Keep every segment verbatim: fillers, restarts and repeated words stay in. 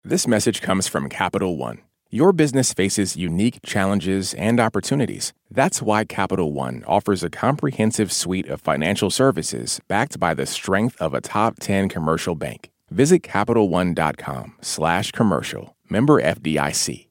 This message comes from Capital One. Your business faces unique challenges and opportunities. That's why Capital One offers a comprehensive suite of financial services backed by the strength of a top ten commercial bank. Visit CapitalOne.com slash commercial. Member F D I C.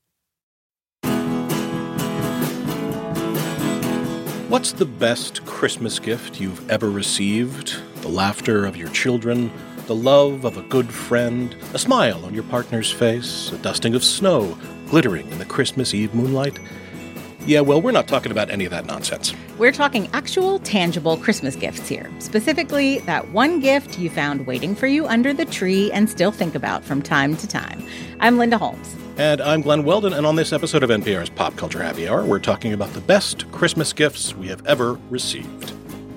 What's the best Christmas gift you've ever received? The laughter of your children, the love of a good friend, a smile on your partner's face, a dusting of snow glittering in the Christmas Eve moonlight? Yeah, well, we're not talking about any of that nonsense. We're talking actual, tangible Christmas gifts here. Specifically, that one gift you found waiting for you under the tree and still think about from time to time. I'm Linda Holmes. And I'm Glenn Weldon, and on this episode of N P R's Pop Culture Happy Hour, we're talking about the best Christmas gifts we have ever received.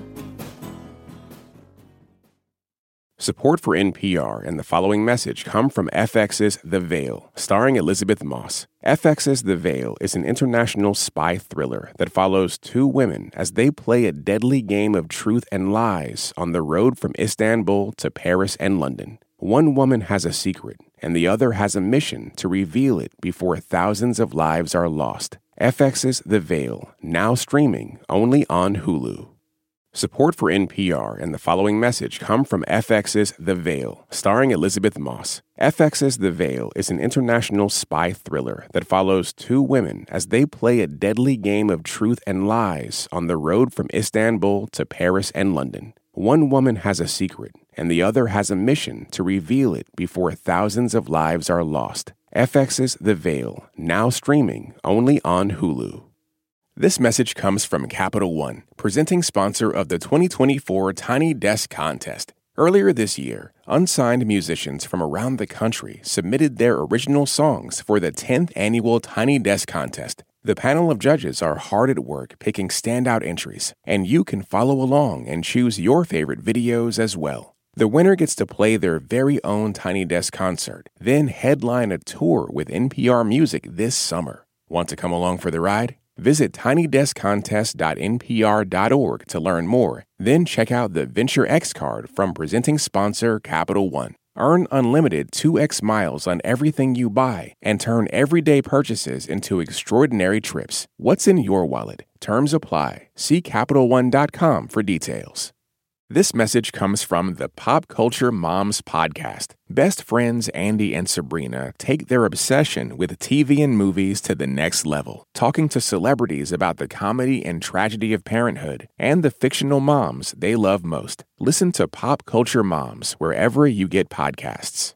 Support for N P R and the following message come from F X's The Veil, starring Elizabeth Moss. F X's The Veil is an international spy thriller that follows two women as they play a deadly game of truth and lies on the road from Istanbul to Paris and London. One woman has a secret, and the other has a mission to reveal it before thousands of lives are lost. F X's The Veil, now streaming only on Hulu. Support for N P R and the following message come from F X's The Veil, starring Elizabeth Moss. F X's The Veil is an international spy thriller that follows two women as they play a deadly game of truth and lies on the road from Istanbul to Paris and London. One woman has a secret, and the other has a mission to reveal it before thousands of lives are lost. F X's The Veil, now streaming only on Hulu. This message comes from Capital One, presenting sponsor of the twenty twenty-four Tiny Desk Contest. Earlier this year, unsigned musicians from around the country submitted their original songs for the tenth annual Tiny Desk Contest. The panel of judges are hard at work picking standout entries, and you can follow along and choose your favorite videos as well. The winner gets to play their very own Tiny Desk concert, then headline a tour with N P R Music this summer. Want to come along for the ride? Visit tiny desk contest dot n p r dot org to learn more. Then check out the Venture X card from presenting sponsor Capital One. Earn unlimited two x miles on everything you buy and turn everyday purchases into extraordinary trips. What's in your wallet? Terms apply. See Capital One dot com for details. This message comes from the Pop Culture Moms podcast. Best friends Andy and Sabrina take their obsession with T V and movies to the next level, talking to celebrities about the comedy and tragedy of parenthood and the fictional moms they love most. Listen to Pop Culture Moms wherever you get podcasts.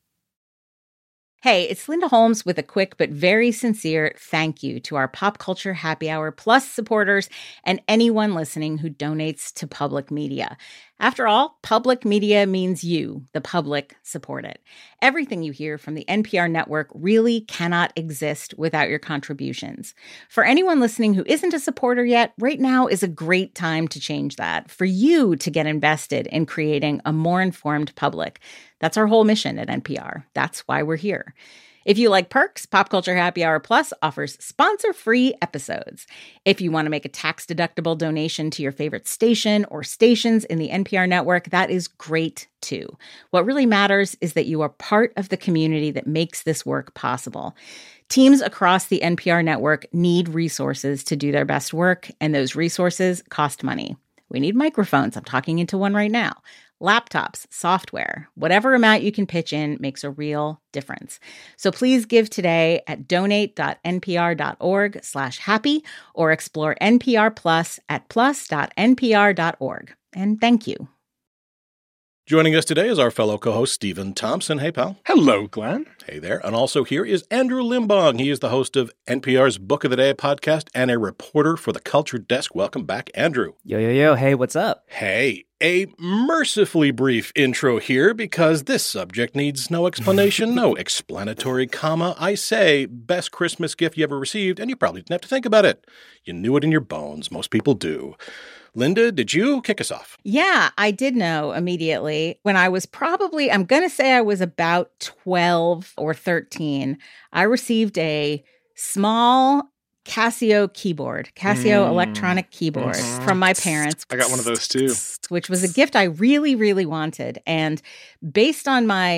Hey, it's Linda Holmes with a quick but very sincere thank you to our Pop Culture Happy Hour Plus supporters and anyone listening who donates to public media. After all, public media means you, the public, support it. Everything you hear from the N P R network really cannot exist without your contributions. For anyone listening who isn't a supporter yet, right now is a great time to change that, for you to get invested in creating a more informed public. That's our whole mission at N P R. That's why we're here. If you like perks, Pop Culture Happy Hour Plus offers sponsor-free episodes. If you want to make a tax-deductible donation to your favorite station or stations in the N P R network, that is great too. What really matters is that you are part of the community that makes this work possible. Teams across the N P R network need resources to do their best work, and those resources cost money. We need microphones. I'm talking into one right now. Laptops, software, whatever amount you can pitch in makes a real difference. So please give today at donate dot n p r dot org slash happy or explore N P R Plus at plus dot n p r dot org. And thank you. Joining us today is our fellow co-host, Stephen Thompson. Hey, pal. Hello, Glenn. Hey there. And also here is Andrew Limbong. He is the host of N P R's Book of the Day podcast and a reporter for the Culture Desk. Welcome back, Andrew. Yo, yo, yo. Hey, what's up? Hey, a mercifully brief intro here because this subject needs no explanation, no explanatory comma. I say best Christmas gift you ever received, and you probably didn't have to think about it. You knew it in your bones. Most people do. Linda, did you kick us off? Yeah, I did know immediately when I was probably, I'm going to say I was about twelve or thirteen. I received a small Casio keyboard, Casio mm. electronic keyboard mm. from my parents. I got one of those too. Which was a gift I really, really wanted. And based on my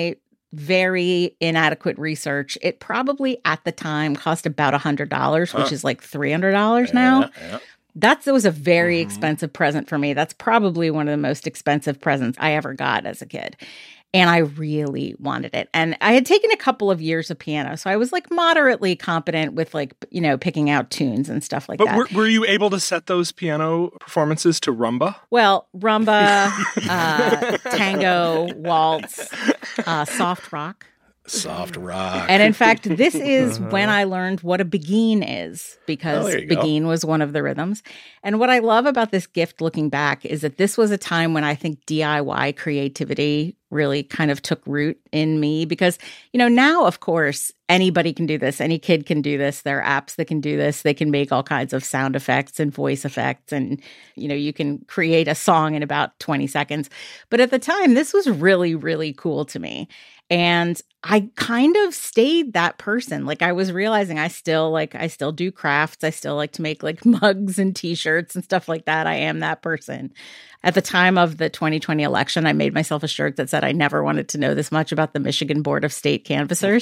very inadequate research, it probably at the time cost about one hundred dollars, which huh. is like three hundred dollars now. Yeah, yeah. That's, that was a very mm-hmm. expensive present for me. That's probably one of the most expensive presents I ever got as a kid. And I really wanted it. And I had taken a couple of years of piano, so I was like moderately competent with like, you know, picking out tunes and stuff like but that. But were, were you able to set those piano performances to rumba? Well, rumba, uh, tango, waltz, uh, soft rock. Soft rock. And in fact, this is when I learned what a begin is, because oh, begin was one of the rhythms. And what I love about this gift looking back is that this was a time when I think D I Y creativity really kind of took root in me, because, you know, now, of course, anybody can do this. Any kid can do this. There are apps that can do this. They can make all kinds of sound effects and voice effects. And, you know, you can create a song in about twenty seconds. But at the time, this was really, really cool to me. And I kind of stayed that person. Like I was realizing I still like, I still do crafts. I still like to make like mugs and t-shirts and stuff like that. I am that person. At the time of the twenty twenty election, I made myself a shirt that said I never wanted to know this much about the Michigan Board of State Canvassers.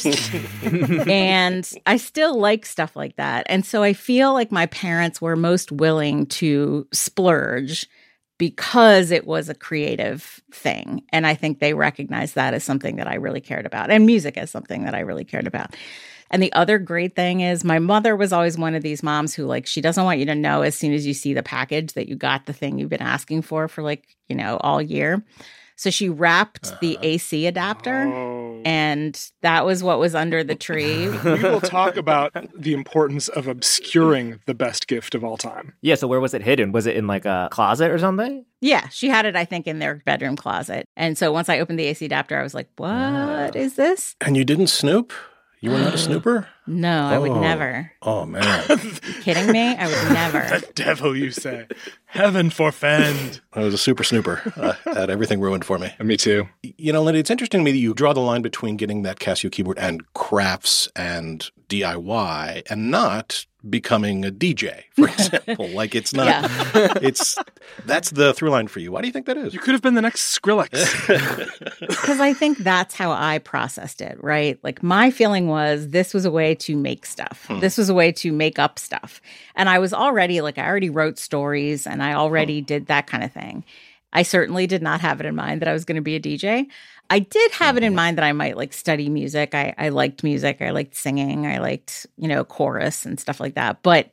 And I still like stuff like that. And so I feel like my parents were most willing to splurge because it was a creative thing. And I think they recognized that as something that I really cared about, and music as something that I really cared about. And the other great thing is my mother was always one of these moms who, like, she doesn't want you to know as soon as you see the package that you got the thing you've been asking for for like, you know, all year. So she wrapped uh, the A C adapter, oh. and that was what was under the tree. We will talk about the importance of obscuring the best gift of all time. Yeah, so where was it hidden? Was it in like a closet or something? Yeah, she had it, I think, in their bedroom closet. And so once I opened the A C adapter, I was like, what uh. is this? And you didn't snoop? You were not a snooper? No, I would oh. never. Oh, man. Are you kidding me? I would never. The devil, you say. Heaven forfend. I was a super snooper. Uh, had everything ruined for me. Me too. You know, Lindy, it's interesting to me that you draw the line between getting that Casio keyboard and crafts and D I Y and not becoming a D J, for example. Like, it's not, yeah. it's, that's the through line for you. Why do you think that is? You could have been the next Skrillex. Because I think that's how I processed it, right? Like, my feeling was this was a way to make stuff. Hmm. This was a way to make up stuff. And I was already, like, I already wrote stories and I already hmm. did that kind of thing. I certainly did not have it in mind that I was going to be a D J. I did have it in mind that I might like study music. I, I liked music. I liked singing. I liked, you know, chorus and stuff like that. But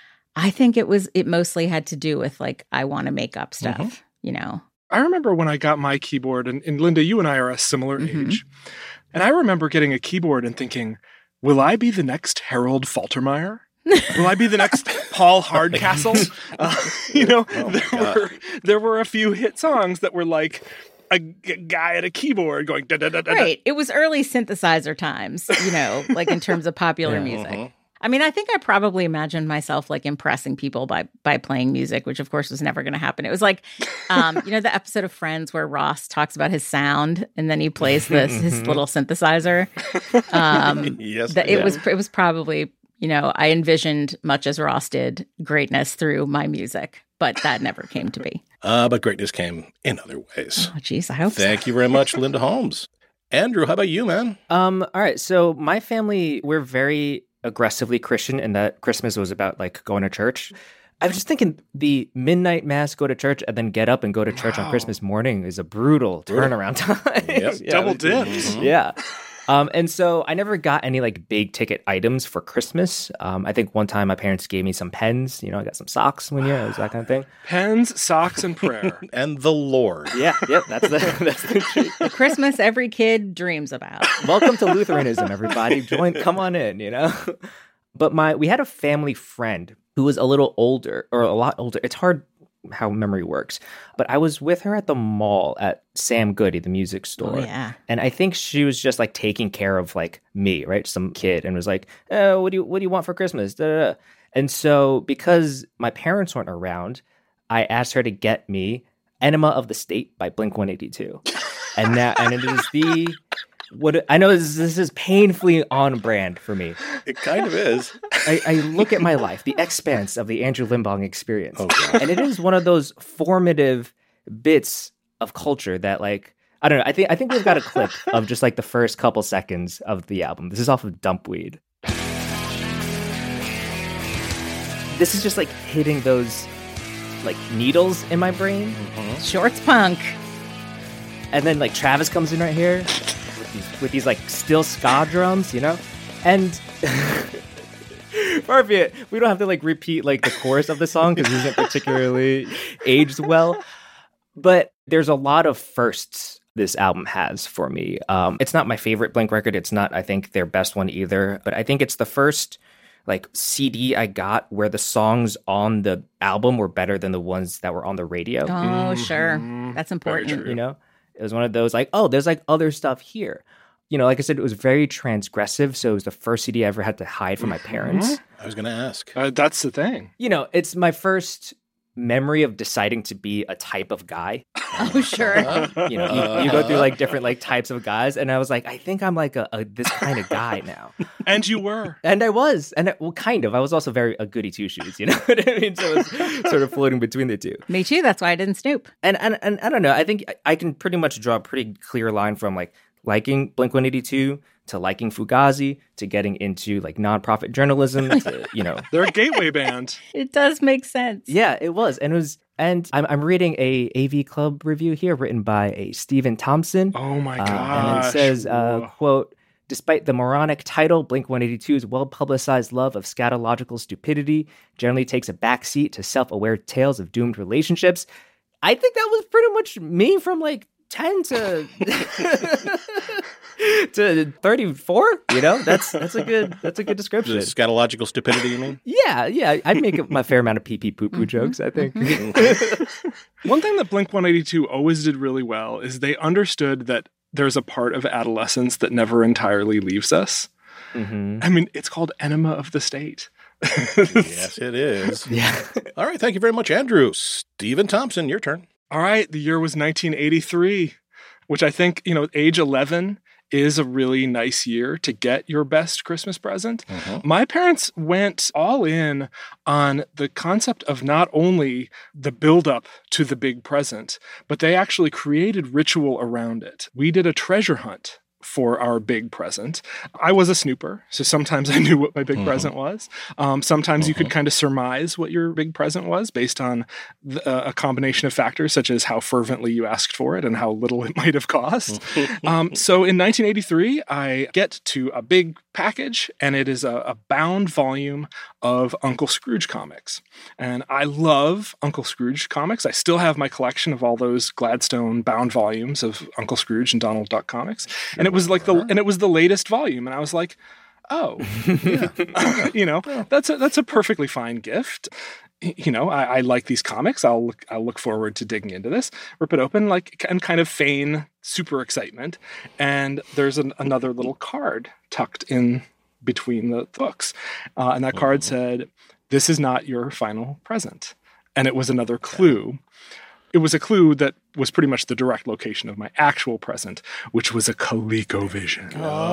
I think it was, it mostly had to do with like, I want to make up stuff, mm-hmm. you know. I remember when I got my keyboard, and, and Linda, you and I are a similar mm-hmm. age. And I remember getting a keyboard and thinking, will I be the next Harold Faltermeyer? Will I be the next Paul Hardcastle? Uh, you know, oh there were there were a few hit songs that were like a, a guy at a keyboard going da da da da. Right. It was early synthesizer times, you know, like in terms of popular yeah, music. Uh-huh. I mean, I think I probably imagined myself like impressing people by by playing music, which of course was never going to happen. It was like, um, you know, the episode of Friends where Ross talks about his sound and then he plays this his little synthesizer. Um, yes, that yeah. it was it was probably. You know, I envisioned, much as Ross did, greatness through my music, but that never came to be. Uh, but greatness came in other ways. Oh, geez, I hope Thank so. Thank you very much, Linda Holmes. Andrew, how about you, man? Um, all right, so my family, we're very aggressively Christian in that Christmas was about, like, going to church. I was just thinking the midnight mass, go to church, and then get up and go to church wow. on Christmas morning is a brutal, brutal. turnaround time. Yep. yeah, Double dips. Mm-hmm. Yeah. Um, and so I never got any like big ticket items for Christmas. Um, I think one time my parents gave me some pens. You know, I got some socks one year, that kind of thing. Pens, socks, and prayer. And the Lord. Yeah, yep, that's the that's the treat. The Christmas every kid dreams about. Welcome to Lutheranism, everybody. Join, come on in, you know. But my we had a family friend who was a little older, or a lot older. It's hard how memory works. But I was with her at the mall at Sam Goody, the music store. Oh, yeah. And I think she was just like taking care of like me, right? Some kid, and was like, oh, what do you what do you want for Christmas? Da, da, da. And so because my parents weren't around, I asked her to get me Enema of the State by Blink one eighty-two. And now and it is the what I know is this is painfully on brand for me. It kind of is. I, I look at my life, the expanse of the Andrew Limbong experience. Oh, God. And it is one of those formative bits of culture that, like, I don't know. I think I think we've got a clip of just like the first couple seconds of the album. This is off of Dumpweed. This is just like hitting those like needles in my brain. Mm-hmm. Shorts punk. And then like Travis comes in right here with these, with these like still ska drums, you know? And Perfect. We don't have to like repeat like the chorus of the song because it isn't particularly aged well. But there's a lot of firsts this album has for me. Um, it's not my favorite Blink record. It's not, I think, their best one either. But I think it's the first like C D I got where the songs on the album were better than the ones that were on the radio. Oh, mm-hmm. Sure. That's important. You know, it was one of those like, oh, there's like other stuff here. You know, like I said, it was very transgressive. So it was the first C D I ever had to hide from my parents. Mm-hmm. I was going to ask. Uh, that's the thing. You know, it's my first memory of deciding to be a type of guy. Oh, sure. You know, you, you go through like different like types of guys. And I was like, I think I'm like a, a this kind of guy now. And you were. And I was. And I, well, kind of. I was also very a goody two shoes, you know what I mean? So it was sort of floating between the two. Me too. That's why I didn't snoop. And, and, and I don't know. I think I, I can pretty much draw a pretty clear line from like liking Blink one eighty-two to liking Fugazi to getting into like nonprofit journalism to, you know. They're a gateway band. It does make sense. Yeah, it was. And it was, and I'm, I'm reading a A V Club review here written by a Stephen Thompson. Oh my gosh. Uh, and it says, uh, quote, despite the moronic title, Blink one eighty-two's well-publicized love of scatological stupidity generally takes a backseat to self-aware tales of doomed relationships. I think that was pretty much me from like ten to to thirty-four, you know? That's that's a good that's a good description. The scatological stupidity, you mean? Yeah, yeah. I'd make my fair amount of pee pee poo poo jokes, I think. One thing that Blink one eighty-two always did really well is they understood that there's a part of adolescence that never entirely leaves us. Mm-hmm. I mean, it's called Enema of the State. Yes, it is. Yeah. All right, thank you very much, Andrew. Stephen Thompson, your turn. All right, the year was nineteen eighty-three, which I think, you know, age eleven is a really nice year to get your best Christmas present. Mm-hmm. My parents went all in on the concept of not only the build-up to the big present, but they actually created ritual around it. We did a treasure hunt for our big present. I was a snooper, so sometimes I knew what my big mm-hmm. present was. Um, sometimes mm-hmm. you could kind of surmise what your big present was based on the, uh, a combination of factors, such as how fervently you asked for it and how little it might have cost. um, so in nineteen eighty-three, I get to a big package, and it is a, a bound volume of Uncle Scrooge comics. And I love Uncle Scrooge comics. I still have my collection of all those Gladstone bound volumes of Uncle Scrooge and Donald Duck comics. And it was like the and it was the latest volume, and I was like, oh, yeah. you know, that's a that's a perfectly fine gift. You know, I, I like these comics. I'll look I'll look forward to digging into this. Rip it open, like, and kind of feign super excitement. And there's an, another little card tucked in between the books, uh, and that card said, "This is not your final present." And it was another clue. It was a clue that was pretty much the direct location of my actual present, which was a ColecoVision.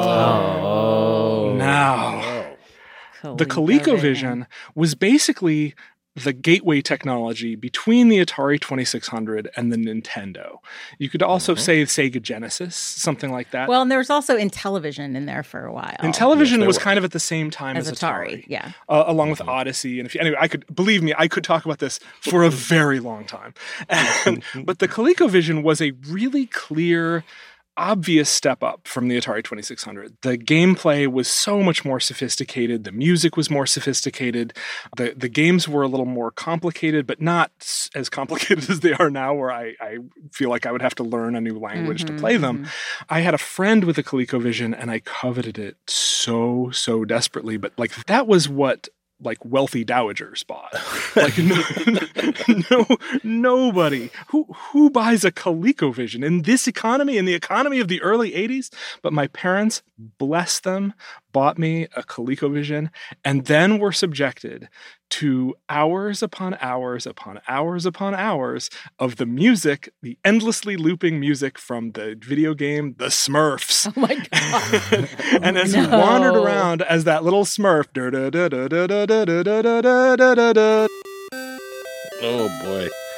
Oh. Now, ColecoVision. The ColecoVision was basically the gateway technology between the Atari twenty-six hundred and the Nintendo. You could also mm-hmm. say Sega Genesis, something like that. Well, and there was also Intellivision in there for a while. Intellivision yes, was were. kind of at the same time as, as Atari. Atari. Yeah. Uh, along with mm-hmm. Odyssey. And if you, anyway, I could, believe me, I could talk about this for a very long time. And, but the ColecoVision was a really clear, obvious step up from the Atari twenty-six hundred. The gameplay was so much more sophisticated. The music was more sophisticated. The the games were a little more complicated, but not as complicated as they are now, where I, I feel like I would have to learn a new language mm-hmm, to play them. Mm-hmm. I had a friend with a ColecoVision, and I coveted it so, so desperately. But like that was what like wealthy dowagers bought. Like no, no, nobody who who buys a ColecoVision in this economy, in the economy of the early eighties. But my parents, bless them, bought me a ColecoVision, and then were subjected to hours upon hours upon hours upon hours of the music, the endlessly looping music from the video game The Smurfs. Oh my god! And as no. he wandered around as that little Smurf, da da da da da da da da da da da. Oh boy!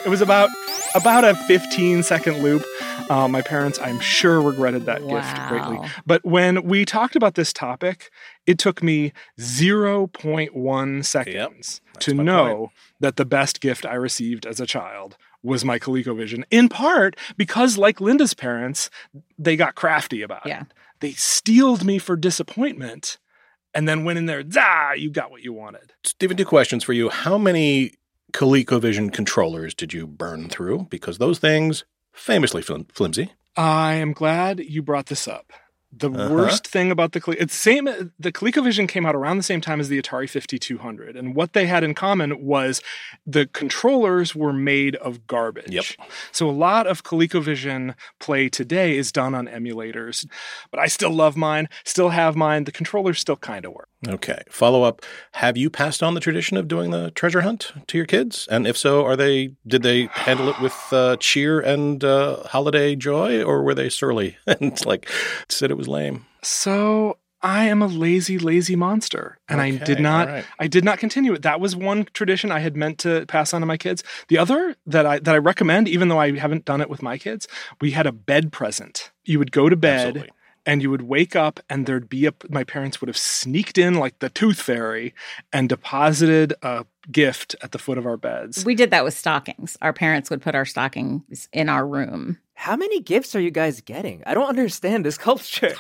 It was about about a fifteen second loop. Uh, my parents, I'm sure, regretted that Wow. gift greatly. But when we talked about this topic, it took me zero point one seconds That's to my know point. that the best gift I received as a child was my ColecoVision, in part because, like Linda's parents, they got crafty about Yeah. it. They steeled me for disappointment and then went in there, ah, you got what you wanted. Stephen, two questions for you. How many ColecoVision controllers did you burn through? Because those things, famously flim- flimsy. I am glad you brought this up. The Uh-huh. worst thing about the Cole- it's same the ColecoVision came out around the same time as the Atari fifty-two hundred, and what they had in common was the controllers were made of garbage. Yep. So a lot of ColecoVision play today is done on emulators, but I still love mine, still have mine. The controllers still kind of work. Okay. Follow up. Have you passed on the tradition of doing the treasure hunt to your kids? And if so, are they did they handle it with uh, cheer and uh, holiday joy, or were they surly and like said it was lame? So I am a lazy, lazy monster, and I Okay, did not. all right. I did not continue it. That was one tradition I had meant to pass on to my kids. The other that I that I recommend, even though I haven't done it with my kids, we had a bed present. You would go to bed. Absolutely. And you would wake up and there'd be a, my parents would have sneaked in like the tooth fairy and deposited a gift at the foot of our beds. We did that with stockings. Our parents would put our stockings in our room. How many gifts are you guys getting? I don't understand this culture.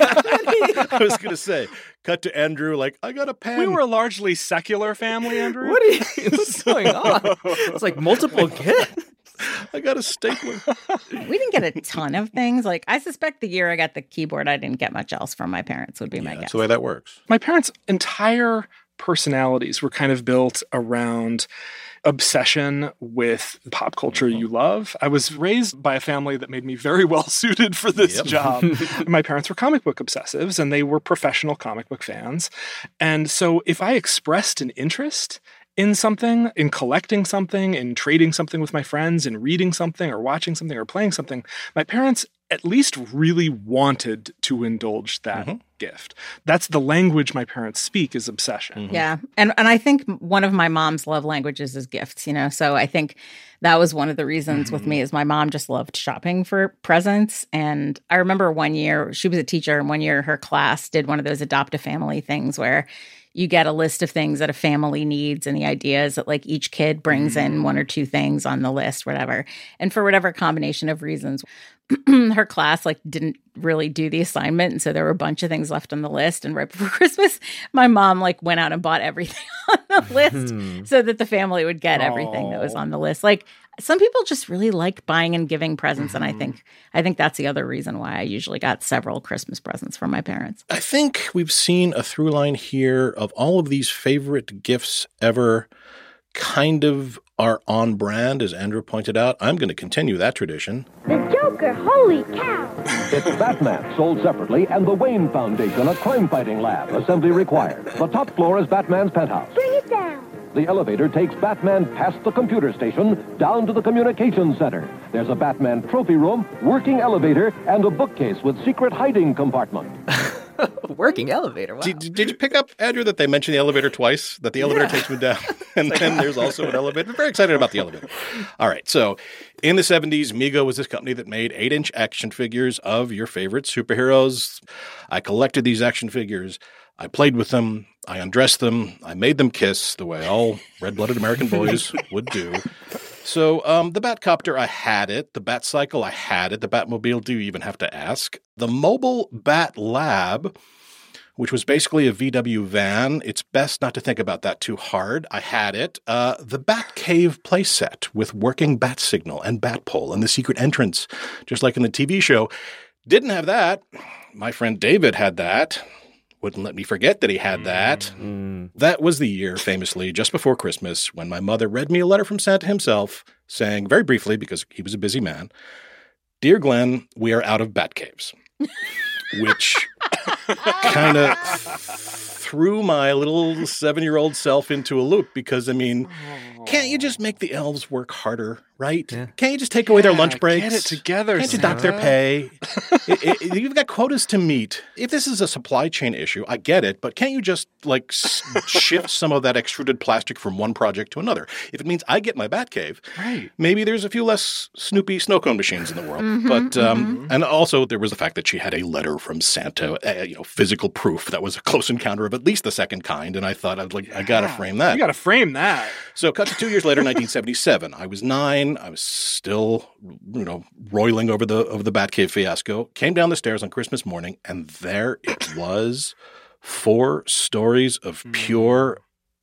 I was going to say, cut to Andrew, like, I got a pen. We were a largely secular family, Andrew. What are you, what's going on? It's like multiple gifts. I got a stapler. We didn't get a ton of things. Like, I suspect the year I got the keyboard, I didn't get much else from my parents, would be my Yeah, guess. that's the way that works. My parents' entire personalities were kind of built around obsession with pop culture you love. I was raised by a family that made me very well suited for this Yep. job. My parents were comic book obsessives and they were professional comic book fans. And so if I expressed an interest in something, in collecting something, in trading something with my friends, in reading something or watching something or playing something, my parents at least really wanted to indulge that Mhm. gift. That's the language my parents speak is obsession. Yeah. And and I think one of my mom's love languages is gifts, you know. So I think that was one of the reasons with me is my mom just loved shopping for presents. And I remember one year, she was a teacher, and one year her class did one of those adopt a family things where you get a list of things that a family needs, and the idea is that like each kid brings in one or two things on the list, whatever. And for whatever combination of reasons, her class like didn't really do the assignment, and so there were a bunch of things left on the list. And right before Christmas, my mom like went out and bought everything on the list so that the family would get everything that was on the list. Like some people just really like buying and giving presents, and I think I think that's the other reason why I usually got several Christmas presents from my parents. I think we've seen a through line here of all of these favorite gifts ever kind of are on brand, as Andrew pointed out. I'm going to continue that tradition. The Joker, holy cow! It's Batman, sold separately, and the Wayne Foundation, a crime-fighting lab. Assembly required. The top floor is Batman's penthouse. Bring it down! The elevator takes Batman past the computer station, down to the communications center. There's a Batman trophy room, working elevator, and a bookcase with secret hiding compartment. Working elevator. Wow. Did, did you pick up, Andrew, that they mentioned the elevator twice? That the elevator Yeah. takes me down, and then there's also an elevator. I'm very excited about the elevator. All right, so in the seventies, Mego was this company that made eight-inch action figures of your favorite superheroes. I collected these action figures. I played with them. I undressed them. I made them kiss the way all red-blooded American boys would do. So um, the Batcopter, I had it. The Batcycle, I had it. The Batmobile, do you even have to ask? The Mobile Bat Lab, which was basically a V W van. It's best not to think about that too hard. I had it. Uh, the Batcave playset with working bat signal and bat pole and the secret entrance, just like in the T V show. Didn't have that. My friend David had that. Wouldn't let me forget that he had that. Mm. That was the year, famously, just before Christmas, when my mother read me a letter from Santa himself saying, very briefly, because he was a busy man, "Dear Glenn, we are out of bat caves." Which kind of threw my little seven-year-old self into a loop because, I mean, can't you just make the elves work harder, right? Yeah. Can't you just take away their Yeah, lunch breaks? Get it together, Can't you dock their Santa? pay? it, it, you've got quotas to meet. If this is a supply chain issue, I get it, but can't you just like s- shift some of that extruded plastic from one project to another? If it means I get my Batcave, Right. maybe there's a few less Snoopy snow cone machines in the world. Mhm, but um, mhm. and also there was the fact that she had a letter from Santa, uh, you know, physical proof that was a close encounter of at least the second kind. And I thought I'd like I gotta Yeah. frame that. You got to frame that. So cut to two years later, nineteen seventy-seven. I was nine. I was still, you know, roiling over the over the Batcave fiasco. Came down the stairs on Christmas morning, and there it was, four stories of pure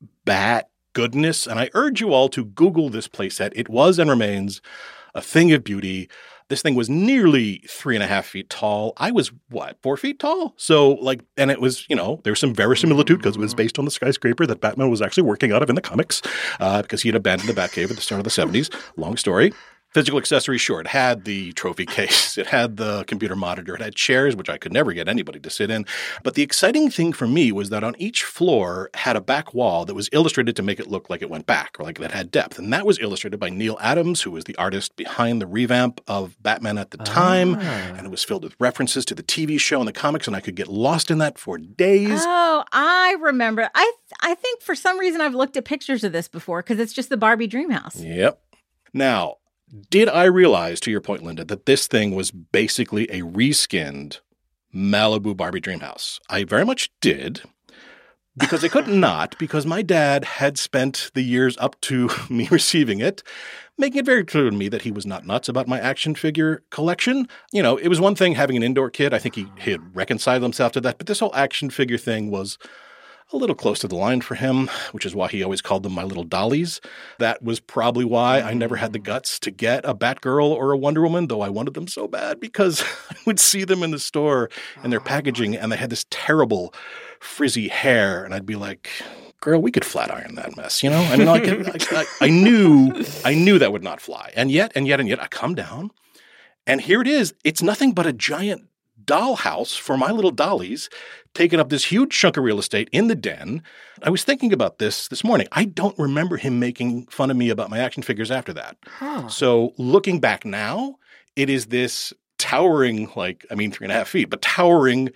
bat goodness. And I urge you all to Google this playset. It was and remains a thing of beauty. This thing was nearly three and a half feet tall. I was, what, four feet tall? So, like, and it was, you know, there was some verisimilitude because it was based on the skyscraper that Batman was actually working out of in the comics uh, because he had abandoned the Batcave at the start of the seventies. Long story. Physical accessories, sure. It had the trophy case. It had the computer monitor. It had chairs, which I could never get anybody to sit in. But the exciting thing for me was that on each floor had a back wall that was illustrated to make it look like it went back or like that had depth. And that was illustrated by Neil Adams, who was the artist behind the revamp of Batman at the time. Ah. And it was filled with references to the T V show and the comics, and I could get lost in that for days. Oh, I remember. I I think for some reason I've looked at pictures of this before because it's just the Barbie dream house. Yep. Now, did I realize, to your point, Linda, that this thing was basically a reskinned Malibu Barbie Dreamhouse? I very much did, because I could not, because my dad had spent the years up to me receiving it, making it very clear to me that he was not nuts about my action figure collection. You know, it was one thing having an indoor kid. I think he, he had reconciled himself to that, but this whole action figure thing was a little close to the line for him, which is why he always called them my little dollies. That was probably why I never had the guts to get a Batgirl or a Wonder Woman, though I wanted them so bad because I would see them in the store and their packaging, and they had this terrible frizzy hair, and I'd be like, girl, we could flat iron that mess, you know? I mean, I, could, I, I, I knew I knew that would not fly. And yet, and yet, and yet, I come down, and here it is. It's nothing but a giant dollhouse for my little dollies, taking up this huge chunk of real estate in the den. I was thinking about this this morning. I don't remember him making fun of me about my action figures after that. Huh. So looking back now, it is this towering, like, I mean, three and a half feet, but towering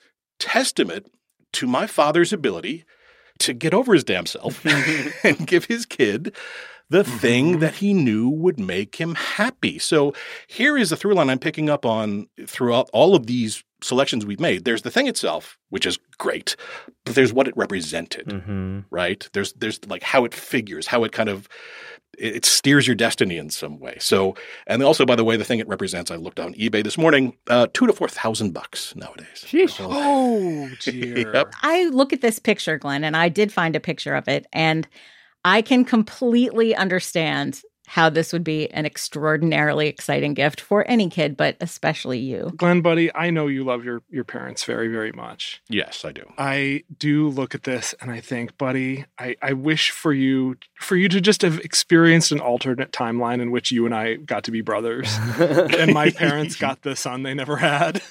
testament to my father's ability to get over his damn self and give his kid the thing that he knew would make him happy. So here is the through line I'm picking up on throughout all of these selections we've made. There's the thing itself, which is great, but there's what it represented, Mm-hmm. right? There's there's like how it figures, how it kind of it it steers your destiny in some way. So, and also, by the way, the thing it represents, I looked on eBay this morning, uh, two to four thousand bucks nowadays. Sheesh. So- Oh, dear. Yep. I look at this picture, Glenn, and I did find a picture of it, and I can completely understand how this would be an extraordinarily exciting gift for any kid, but especially you. Glenn, buddy, I know you love your, your parents very, very much. Yes, I do. I do look at this and I think, buddy, I, I wish for you for you to just have experienced an alternate timeline in which you and I got to be brothers and my parents got the son they never had.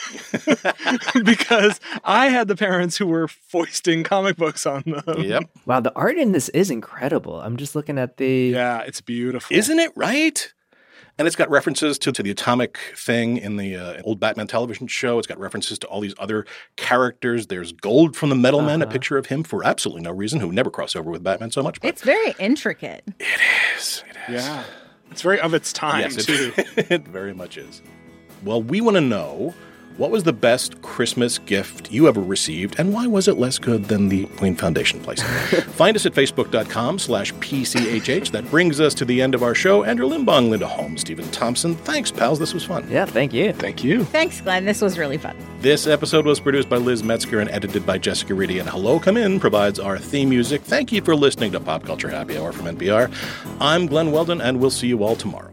Because I had the parents who were foisting comic books on them. Yep. Wow, the art in this is incredible. I'm just looking at the. Yeah, it's beautiful. Isn't it right? And it's got references to, to the atomic thing in the uh, old Batman television show. It's got references to all these other characters. There's Gold from the Metal Man, a Uh-huh. picture of him for absolutely no reason, who never crossed over with Batman so much. But It's very intricate. it is. It is. Yeah. It's very of its time, Yes, too. it, it very much is. Well, we want to know, what was the best Christmas gift you ever received, and why was it less good than the Queen Foundation place? Find us at facebook.com slash PCHH. That brings us to the end of our show. Andrew Limbong, Linda Holmes, Stephen Thompson. Thanks, pals. This was fun. Yeah, thank you. Thank you. Thanks, Glenn. This was really fun. This episode was produced by Liz Metzger and edited by Jessica Reedy. And Hello Come In provides our theme music. Thank you for listening to Pop Culture Happy Hour from N P R. I'm Glenn Weldon, and we'll see you all tomorrow.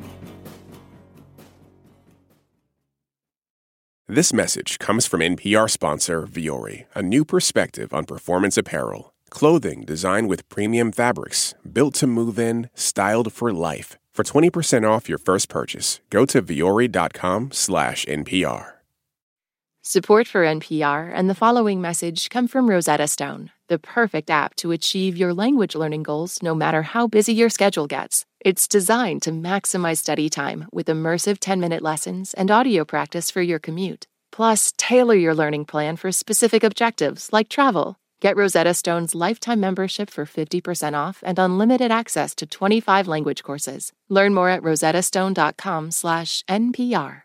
This message comes from N P R sponsor Vuori, a new perspective on performance apparel. Clothing designed with premium fabrics, built to move in, styled for life. For twenty percent off your first purchase, go to vuori.com slash NPR. Support for N P R and the following message come from Rosetta Stone, the perfect app to achieve your language learning goals no matter how busy your schedule gets. It's designed to maximize study time with immersive ten-minute lessons and audio practice for your commute. Plus, tailor your learning plan for specific objectives like travel. Get Rosetta Stone's lifetime membership for fifty percent off and unlimited access to twenty-five language courses. Learn more at rosettastone.com slash NPR.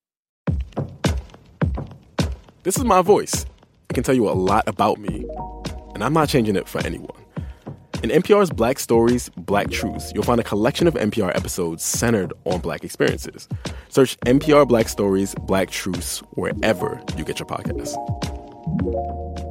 This is my voice. It can tell you a lot about me, and I'm not changing it for anyone. In N P R's Black Stories, Black Truths, you'll find a collection of N P R episodes centered on Black experiences. Search N P R Black Stories, Black Truths wherever you get your podcasts.